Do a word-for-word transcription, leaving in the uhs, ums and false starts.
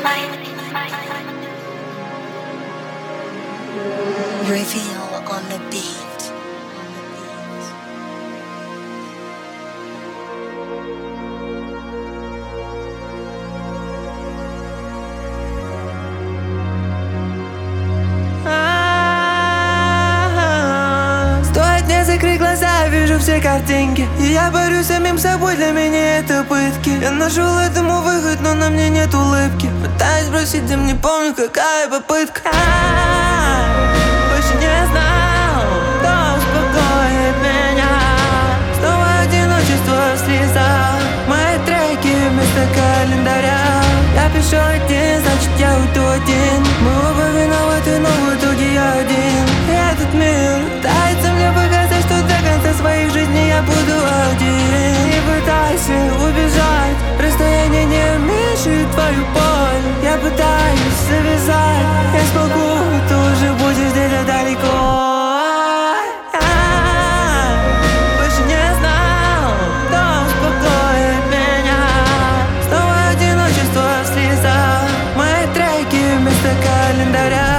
Reveal on the beat. Стоит мне закрыть глаза, вижу все картинки. И я борюсь с самим собой, для меня это пытки. Я нашел этому выход, но на мне нет улыбки. Пытаюсь бросить, да не помню, какая попытка. Больше не знал, кто успокоит меня. Снова одиночество в слезах. Мои треки вместо календаря. Я пишу один, значит я уйду один. Мы оба виноваты, но в итоге я один. И этот мир пытается мне показать, что до конца своей жизни я буду один. Не пытайся убежать, расстояние не уменьшит твою боль. Я пытаюсь завязать, я смогу, ты уже будешь где-то далеко. Больше не знал, кто успокоит меня. Снова одиночество в слезах. Мои треки вместо календаря.